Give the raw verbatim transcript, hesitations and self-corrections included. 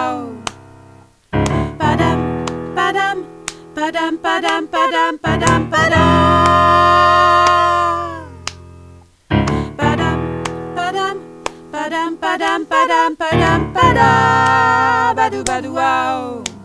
wow. Padam, padam, padam, padam, padam, padam, padam. Padam, padam, padam, padam, padam, padam, padam. Badou, badou, wow.